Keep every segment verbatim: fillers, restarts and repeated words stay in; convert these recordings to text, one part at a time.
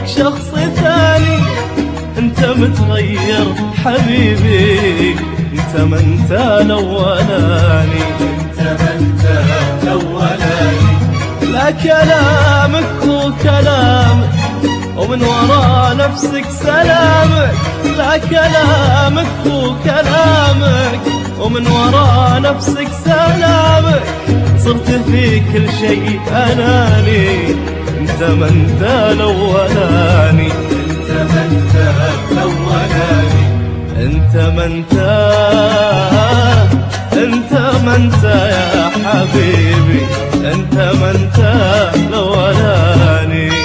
شخص ثاني. انت متغير حبيبي، انت ما انت الاولاني، انت ما انت الاولاني. لا كلامك وكلامك ومن وراء نفسك سلامك، لا كلامك وكلامك ومن وراء نفسك سلامك. صرت في كل شيء اناني، انت ما انت الاولاني، انت ما انت الاولاني. انت ما انت انت ما انت يا حبيبي، انت ما انت الاولاني.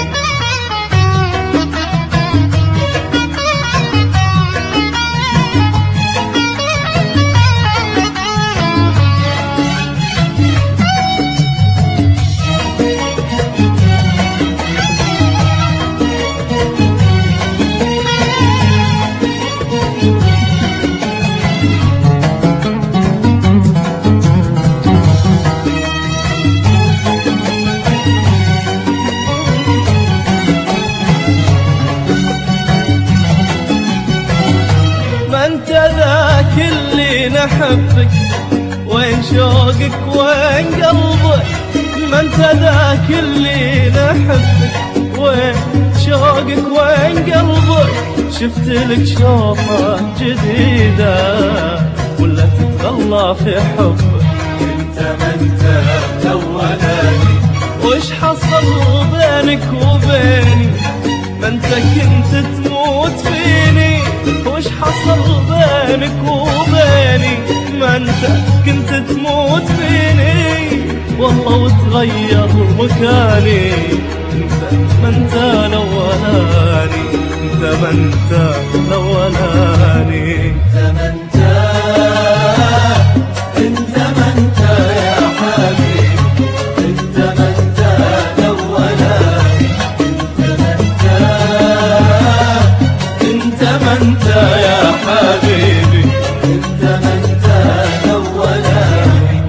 انت ذاك اللي نحبك، وين شوقك وين قلبك. ما انت ذاك اللي نحبك، وين شوقك وين قلبك. شفت لك شوقة جديدة ولا تتغلى في حبك. انت ما انت الاولاني. وش حصل بينك وبيني، ما انت كنت تموت فيني. وش حصل بينك وبيني، ما انت كنت تموت فيني. والله وتغير مكاني، انت ما انت الاولاني، انت ما انت الاولاني. انت ما انت انت ما انت يا حبيبي، انت ما انت الاولاني. انت ما انت انت ما انت يا حبيبي، انت ما انت الاولاني.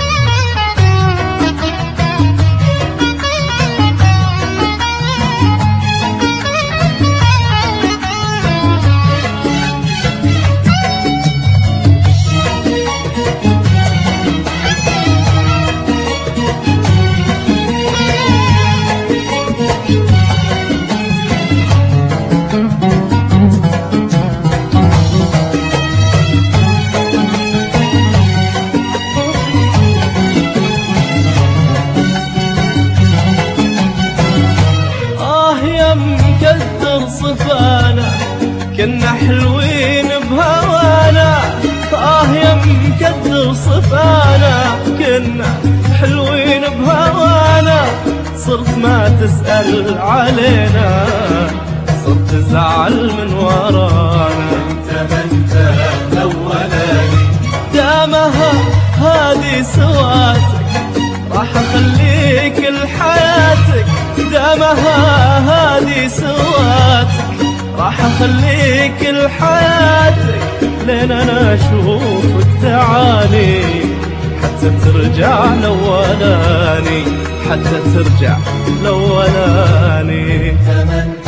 مكدر صفانا كنا حلوين بهوانا. آه يا مكدر صفانا كنا حلوين بهوانا. صرت ما تسأل علينا، صرت تزعل من ورانا. انت ما انت الاولاني. دامها هذه سواتك راح اخليك لحياتك. دامها هذه سواتك راح اخليك لحياتك. لين انا اشوفك تعاني حتى ترجع الاولاني، حتى ترجع الاولاني. انت ما انت